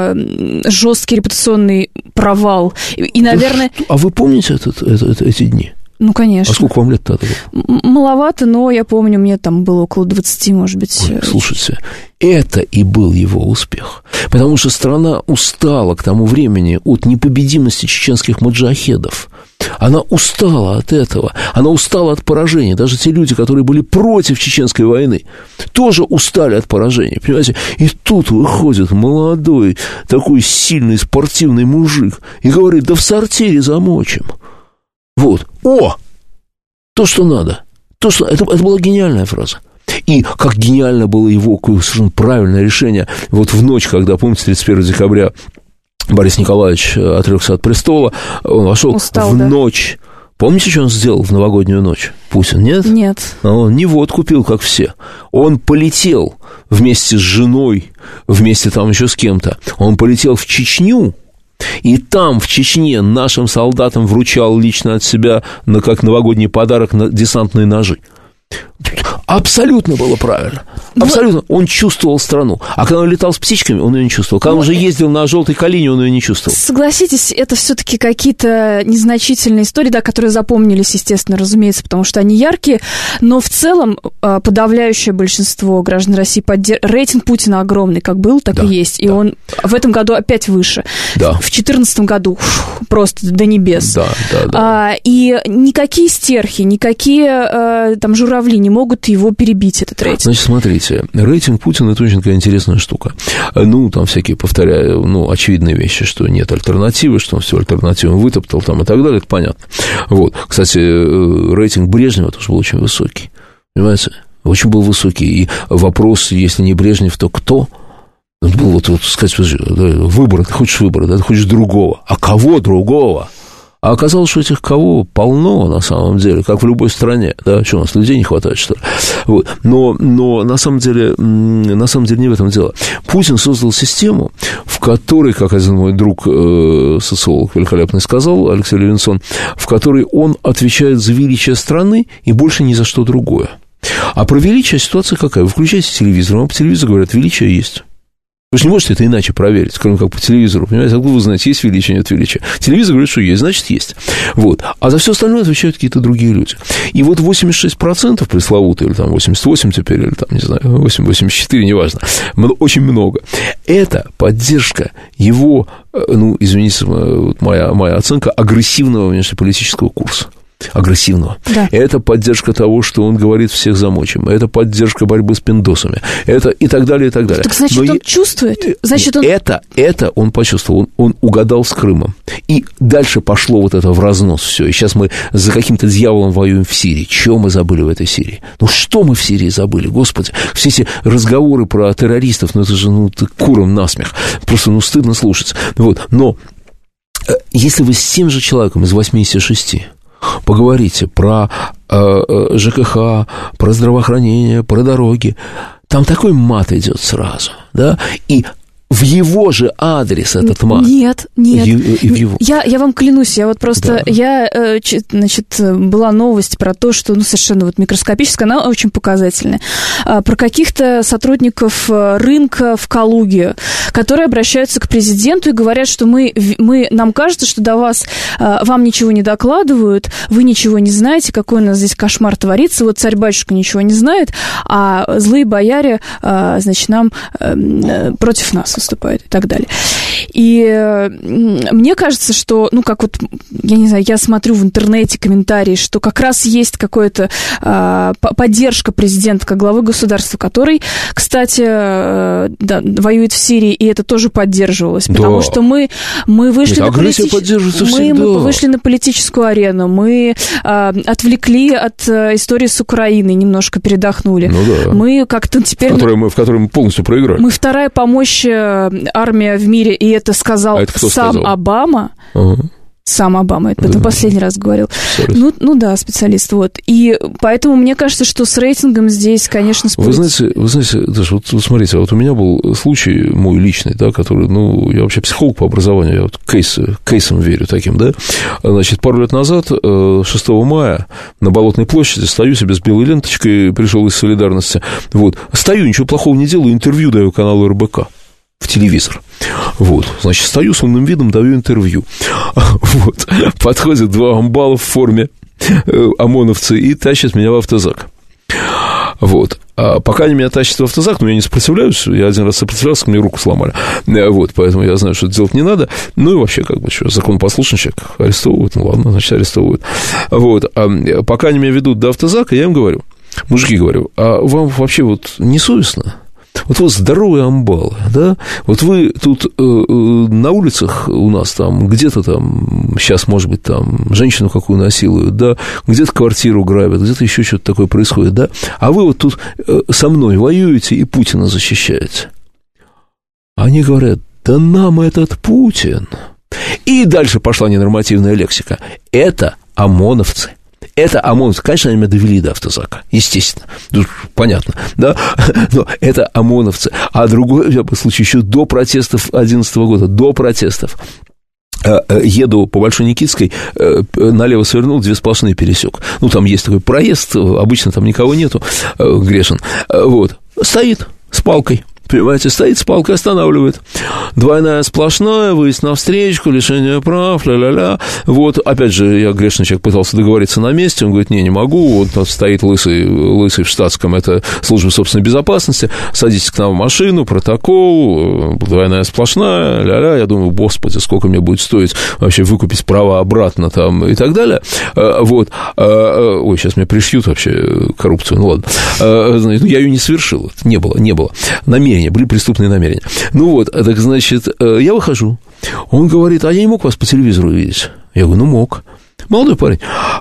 жесткий репутационный провал. И, наверное... А вы помните эти дни? Ну, конечно. А сколько вам лет тогда было? Маловато, но я помню, мне там было около 20, может быть. Ой, слушайте, это и был его успех. Потому что страна устала к тому времени от непобедимости чеченских маджахедов. Она устала от этого, она устала от поражения. Даже те люди, которые были против чеченской войны, тоже устали от поражения, понимаете? И тут выходит молодой, такой сильный, спортивный мужик и говорит, да в сортире замочим. Вот. О! То, что надо. Это была гениальная фраза. И как гениально было его совершенно правильное решение. Вот в ночь, когда, помните, 31 декабря Борис Николаевич отрекся от престола, он вошел ночь. Помните, что он сделал в новогоднюю ночь? Путин, нет? Нет. Он не водку пил, как все. Он полетел вместе с женой, вместе там еще с кем-то. Он полетел в Чечню, и там, в Чечне, нашим солдатам вручал лично от себя, как новогодний подарок, десантные ножи. Абсолютно было правильно. Абсолютно. Он чувствовал страну. А когда он летал с птичками, он ее не чувствовал. Когда он уже ездил на желтой Калине, он ее не чувствовал. Согласитесь, это все-таки какие-то незначительные истории, да, которые запомнились, естественно, разумеется, потому что они яркие. Но в целом подавляющее большинство граждан России рейтинг Путина огромный, как был, так и есть. И он в этом году опять выше. Да. В 2014 году просто до небес. Да. И никакие стерхи, никакие там журавли не могут его перебить, этот рейтинг. Значит, смотрите, рейтинг Путина – это очень такая интересная штука. Ну, там всякие, повторяю, очевидные вещи, что нет альтернативы, что он всю альтернативу вытоптал там и так далее, это понятно. Вот. Кстати, рейтинг Брежнева тоже был очень высокий, понимаете? Очень был высокий. И вопрос, если не Брежнев, то кто? Это был сказать, выбор, ты хочешь выбора, да, ты хочешь другого. А кого другого? А оказалось, что этих кого полно на самом деле, как в любой стране. Да, что у нас людей не хватает, что ли? Вот. Но на самом деле не в этом дело. Путин создал систему, в которой, как один мой друг, социолог великолепный сказал, Алексей Левинсон, в которой он отвечает за величие страны и больше ни за что другое. А про величие ситуация какая? Вы включаете телевизор, вам по телевизору говорят, величие есть. Вы же не можете это иначе проверить, кроме как по телевизору, понимаете? Откуда вы знаете, есть величие, нет величия? Телевизор говорит, что есть, значит, есть. Вот. А за все остальное отвечают какие-то другие люди. И вот 86% пресловутые, или там 88 теперь, или там, не знаю, 84, неважно, очень много. Это поддержка его, извините, моя оценка, агрессивного внешнеполитического курса. агрессивного. Да. Это поддержка того, что он говорит всех замочим. Это поддержка борьбы с пиндосами. Это и так далее, и так далее. Так значит, он чувствует? Значит, он... Это он почувствовал. Он угадал с Крымом. И дальше пошло вот это в разнос все. И сейчас мы за каким-то дьяволом воюем в Сирии. Чего мы забыли в этой Сирии? Ну, что мы в Сирии забыли, Господи? Все эти разговоры про террористов, ну, это же, куром насмех. Просто, стыдно слушать. Вот. Но если вы с тем же человеком из 86 поговорите про ЖКХ, про здравоохранение, про дороги, там такой мат идет сразу, да, и в его же адрес этот мат. Нет. Я вам клянусь, я вот просто... Да. Была новость про то, что, совершенно вот микроскопическая, она очень показательная, про каких-то сотрудников рынка в Калуге, которые обращаются к президенту и говорят, что нам кажется, что до вас, вам ничего не докладывают, вы ничего не знаете, какой у нас здесь кошмар творится, вот царь-батюшка ничего не знает, а злые бояре, нам против нас выступают и так далее. И мне кажется, что, я не знаю, я смотрю в интернете комментарии, что как раз есть какая-то поддержка президента как главы государства, который, кстати, воюет в Сирии, и это тоже поддерживалось, потому что мы вышли мы вышли на политическую арену, мы отвлекли от истории с Украиной, немножко передохнули. Мы как-то теперь... В которой мы полностью проиграли. Мы вторая по мощи армия в мире, и это сказал сам Обама. Сам Обама, это последний раз говорил. Специалист, вот. И поэтому мне кажется, что с рейтингом здесь, конечно, Вы знаете, Даша, вот смотрите, вот у меня был случай мой личный, да, который, я вообще психолог по образованию, я вот кейсам верю таким, да. Значит, пару лет назад, 6 мая, на Болотной площади стою себе с белой ленточкой, пришел из солидарности, вот, стою, ничего плохого не делаю, интервью даю каналу РБК. В телевизор. Вот. Значит, стою с умным видом, даю интервью. Вот. Подходят два амбала в форме, ОМОНовцы, и тащат меня в автозак. Вот. А пока они меня тащат в автозак, я не сопротивляюсь, я один раз сопротивлялся, мне руку сломали. Вот, поэтому я знаю, что это делать не надо. И вообще, законопослушный человек арестовывают, ладно, значит, арестовывают. Вот. А пока они меня ведут до автозака, я им говорю, мужики, а вам вообще не совестно? Вот здоровые амбалы, да, вот вы тут на улицах у нас там, где-то там, сейчас, может быть, там, женщину какую насилуют, да, где-то квартиру грабят, где-то еще что-то такое происходит, да, а вы вот тут со мной воюете и Путина защищаете. Они говорят, да нам этот Путин. И дальше пошла ненормативная лексика. Это ОМОНовцы. Это ОМОНовцы. Конечно, они меня довели до автозака, естественно. Понятно, да? Но это ОМОНовцы. А другой случай еще до протестов 2011 года, до протестов. Еду по Большой Никитской, налево свернул, 2 сплошные пересек. Там есть такой проезд, обычно там никого нету, грешен. Вот, стоит с палкой. Понимаете, стоит с палкой, останавливает. Двойная сплошная, выезд на встречку, лишение прав, ля-ля-ля. Вот, опять же, я, грешный человек, пытался договориться на месте. Он говорит, не могу. Вот тут стоит лысый в штатском, это служба собственной безопасности. Садитесь к нам в машину, протокол, двойная сплошная, ля-ля. Я думаю, господи, сколько мне будет стоить вообще выкупить права обратно там и так далее. Вот. Ой, сейчас меня пришьют вообще коррупцию. Ладно. Я ее не совершил. Не было. Были преступные намерения. Так значит, я выхожу. Он говорит, а я не мог вас по телевизору видеть. Я говорю, мог. Молодой парень.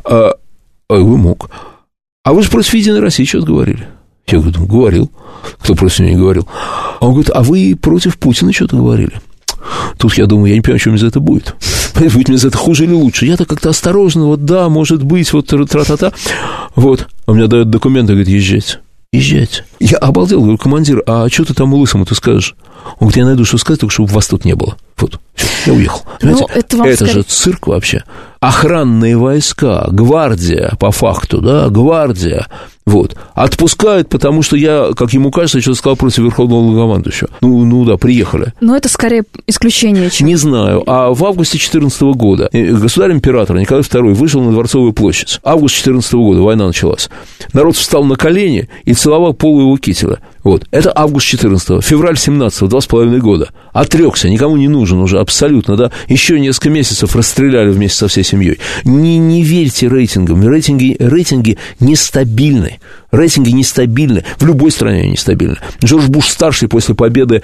Вы мог. А вы же против Единой России что-то говорили. Я говорю, говорил. Кто против него не говорил? Он говорит, а вы против Путина что-то говорили. Тут я думаю, я не понимаю, что мне за это будет. Будет мне за это хуже или лучше? Я-то как-то осторожно, да, может быть, тра-та-та. Вот. А мне дают документы, говорит, езжайте. Я обалдел, говорю, командир, а что ты там лысому-то скажешь? Он говорит, я найду, что сказать, только чтобы вас тут не было. Вот, все, я уехал. Это же цирк вообще. Охранные войска, гвардия, по факту, да, гвардия, вот, отпускают, потому что я, как ему кажется, что-то сказал против верховного главнокомандующего. Да, приехали. Но это скорее исключение, чем... Не знаю. А в августе 2014 года государь-император Николай II вышел на Дворцовую площадь. Август 2014 года, война началась. Народ встал на колени и целовал полу его кителя. Вот, это август 14-го, февраль 17-го, 2,5 года. Отрекся, никому не нужен уже абсолютно, да. Еще несколько месяцев расстреляли вместе со всей семьей. Не верьте рейтингам. Рейтинги нестабильны. Рейтинги нестабильны. В любой стране они нестабильны. Джордж Буш-старший после победы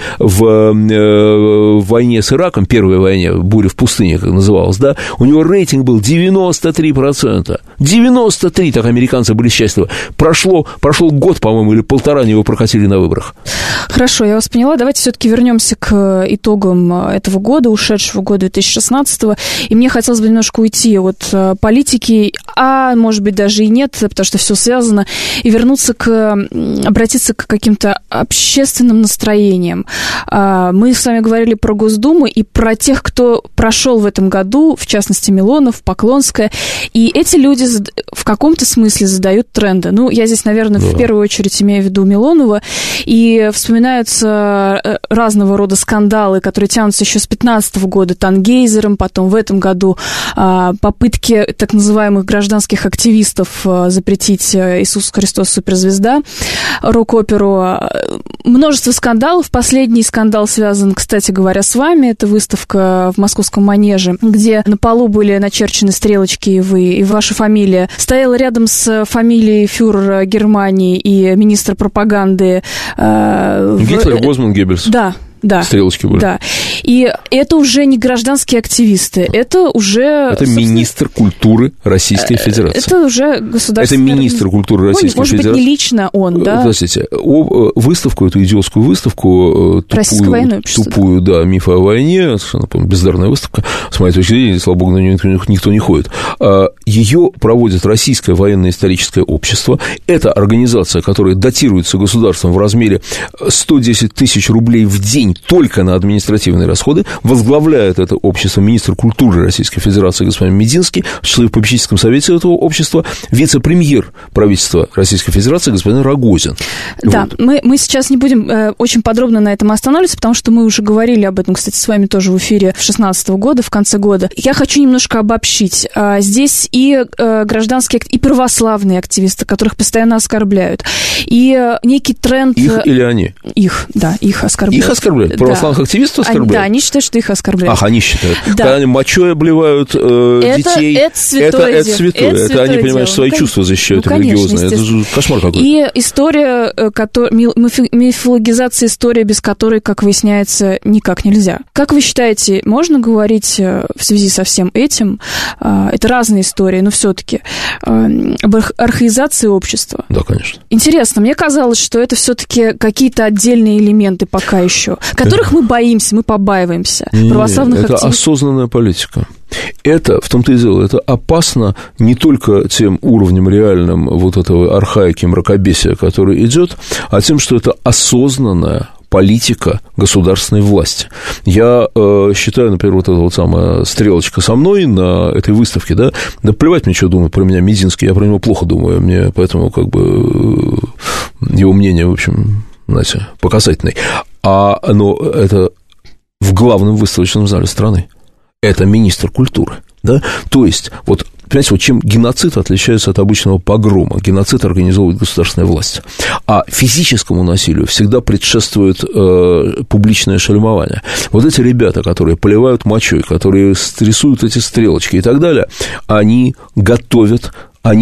в войне с Ираком, первой войне, буря в пустыне, как называлось, да, у него рейтинг был 93%. 93%, так американцы были счастливы. Прошел год, по-моему, или полтора, они его прокатили на выборах. Хорошо, я вас поняла. Давайте все-таки вернемся к итогам этого года, ушедшего года 2016-го. И мне хотелось бы немножко уйти от политики, а может быть даже и нет, потому что все связано, и обратиться к каким-то общественным настроениям. Мы с вами говорили про Госдуму и про тех, кто прошел в этом году, в частности, Милонов, Поклонская. И эти люди в каком-то смысле задают тренды. Ну, я здесь, наверное, в первую очередь имею в виду Милонова. И вспоминаются разного рода скандалы, которые тянутся еще с 2015 года, Тангейзером, потом в этом году попытки так называемых гражданских активистов запретить «Иисус Христос суперзвезда», рок-оперу. Множество скандалов. Последний скандал связан, кстати говоря, с вами. Это выставка в Московском Манеже, где на полу были начерчены стрелочки, и ваша фамилия стояла рядом с фамилией фюрера Германии и министра пропаганды. Гитлер, Гозман, Геббельс. Да. Стрелочки были. Да. И это уже не гражданские активисты, это уже... Это министр культуры Российской Федерации. Это уже государственный... Это министр культуры Российской Федерации. Может быть, не лично он, да? Простите, выставку, эту идиотскую выставку, тупую, да, миф о войне, совершенно, бездарная выставка, с моей точки зрения, слава богу, на нее никто не ходит. Ее проводит Российское военно-историческое общество. Это организация, которая датируется государством в размере 110 тысяч рублей в день только на административные расходы. Возглавляет это общество министр культуры Российской Федерации господин Мединский, в попечительском совете этого общества вице-премьер правительства Российской Федерации господин Рогозин. Да, вот. Мы сейчас не будем очень подробно на этом останавливаться, потому что мы уже говорили об этом, кстати, с вами тоже в эфире 2016 года, в конце года. Я хочу немножко обобщить. Здесь и гражданские, и православные активисты, которых постоянно оскорбляют, и некий тренд... Их или они? Их оскорбляют. Их оскорбляют? Православных активистов оскорбляют? Да, они считают, что их оскорбляют. Ах, они считают. Да. Когда они мочой обливают детей... Это святое. Это святое. Это они, понимаешь, свои чувства защищают религиозные. Это же кошмар какой-то. И история, мифологизация истории, без которой, как выясняется, никак нельзя. Как вы считаете, можно говорить в связи со всем этим, это разные истории, но все-таки, об архаизации общества? Да, конечно. Интересно, мне казалось, что это все-таки какие-то отдельные элементы пока еще, которых мы боимся, мы побаиваемся. Православных это осознанная политика. Это, в том-то и дело, это опасно не только тем уровнем реальным вот этого архаики, мракобесия, который идет, а тем, что это осознанная политика государственной власти. Я считаю, например, вот эта вот самая стрелочка со мной на этой выставке, да плевать мне, что думает про меня Мединский, я про него плохо думаю, мне поэтому как бы его мнение, в общем, знаете, показательное. Но это в главном выставочном зале страны. Это министр культуры, да? То есть, вот, понимаете, вот чем геноцид отличается от обычного погрома? Геноцид организовывает государственная власть. А физическому насилию всегда предшествует публичное шельмование. Вот эти ребята, которые поливают мочой, которые рисуют эти стрелочки и так далее, они готовят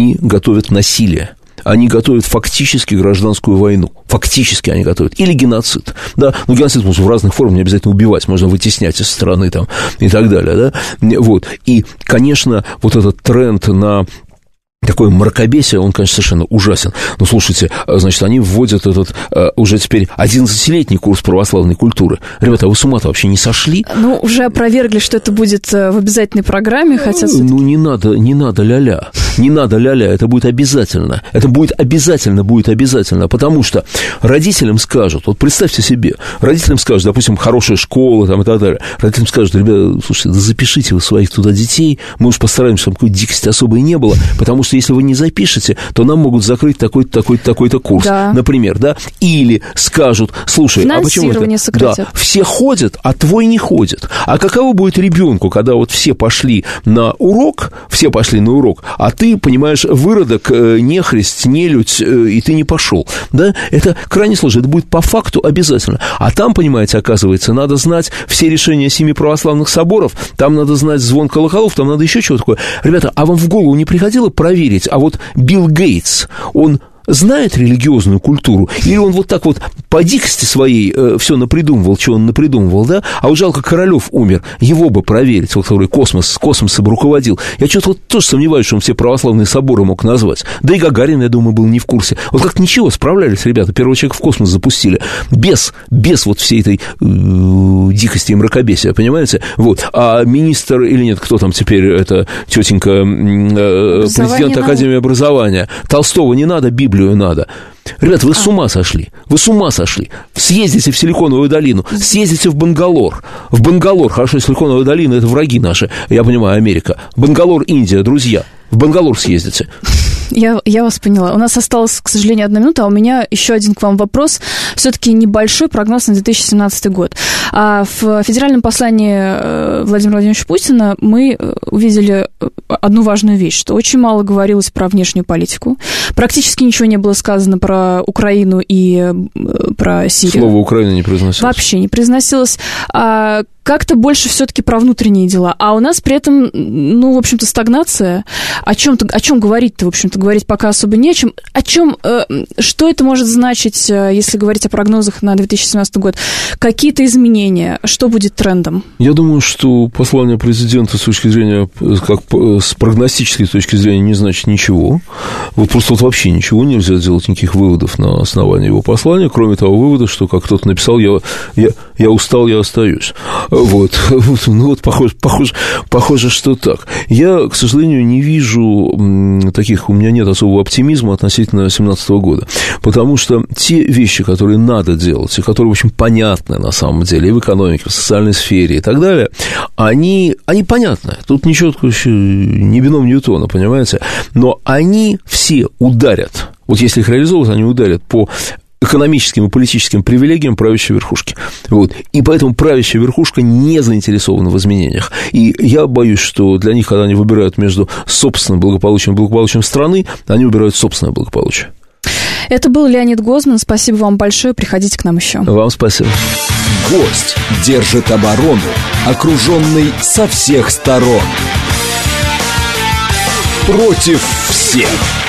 насилие. Они готовят фактически гражданскую войну. Фактически они готовят. Или геноцид. Да? Ну, геноцид можно в разных формах, не обязательно убивать, можно вытеснять из страны там, и так далее. Да? Вот. И, конечно, вот этот тренд на такое мракобесие, он, конечно, совершенно ужасен. Но, слушайте, значит, они вводят этот уже теперь 11-летний курс православной культуры. Ребята, а вы с ума-то вообще не сошли? Ну, уже опровергли, что это будет в обязательной программе, хотя... Ну, не надо ля-ля. Не надо ля-ля, это будет обязательно. Это будет обязательно, потому что родителям скажут, вот представьте себе, родителям скажут, допустим, хорошая школа там, и так далее, родителям скажут, ребята, слушайте, да запишите вы своих туда детей, мы уж постараемся, чтобы какой-то дикости особой не было, потому что что если вы не запишете, то нам могут закрыть такой-то курс, например, да, или скажут, слушай, а почему это? Да, все ходят, а твой не ходит. А каково будет ребенку, когда вот все пошли на урок, а ты, понимаешь, выродок, нехрист, нелюдь, и ты не пошел, да, это крайне сложно, это будет по факту обязательно. А там, понимаете, оказывается, надо знать все решения 7 православных соборов, там надо знать звон колоколов, там надо еще чего-то такое. Ребята, а вам в голову не приходило проверить, а вот Билл Гейтс, он знает религиозную культуру, или он вот так вот по дикости своей все напридумывал, что он напридумывал, да? А вот жалко, Королёв умер, его бы проверить, вот который космосом руководил. Я что-то вот тоже сомневаюсь, что он все православные соборы мог назвать. Да и Гагарин, я думаю, был не в курсе. Вот как-то ничего, справлялись ребята, первого человека в космос запустили, без вот всей этой дикости и мракобесия, понимаете? Вот. А министр, или нет, кто там теперь, это тетенька, президент Академии образования, Толстого не надо, Библию надо. Ребята, вы с ума сошли. Съездите в Силиконовую долину, съездите в Бангалор. Хорошо, Силиконовая долина — это враги наши, я понимаю, Америка. Бангалор, Индия, друзья. В Бангалор съездите. Я вас поняла. У нас осталась, к сожалению, 1 минута, а у меня еще один к вам вопрос. Все-таки небольшой прогноз на 2017 год. В федеральном послании Владимира Владимировича Путина мы увидели одну важную вещь, что очень мало говорилось про внешнюю политику. Практически ничего не было сказано про Украину и про Сирию. Слово «Украина» не произносилось. Вообще не произносилось. Как-то больше все-таки про внутренние дела. А у нас при этом, в общем-то, стагнация. О чем говорить-то, в общем-то, говорить пока особо не о чем. Что это может значить, если говорить о прогнозах на 2017 год? Какие-то изменения? Что будет трендом? Я думаю, что послание президента с точки зрения, с прогностической точки зрения, не значит ничего. Вот просто вообще ничего, нельзя сделать никаких выводов на основании его послания, кроме того вывода, что, как кто-то написал, я устал, я остаюсь. Вот, похоже, что так. Я, к сожалению, не вижу таких, у меня нет особого оптимизма относительно 2017 года, потому что те вещи, которые надо делать, и которые очень понятны на самом деле, и в экономике, в социальной сфере и так далее, они понятны. Тут ничего такого еще не бином Ньютона, понимаете? Но они все ударят. Вот если их реализовывать, они ударят по экономическим и политическим привилегиям правящей верхушки. Вот. И поэтому правящая верхушка не заинтересована в изменениях. И я боюсь, что для них, когда они выбирают между собственным благополучием и благополучием страны, они выбирают собственное благополучие. Это был Леонид Гозман. Спасибо вам большое. Приходите к нам еще. Вам спасибо. Гость держит оборону, окруженный со всех сторон. Против всех.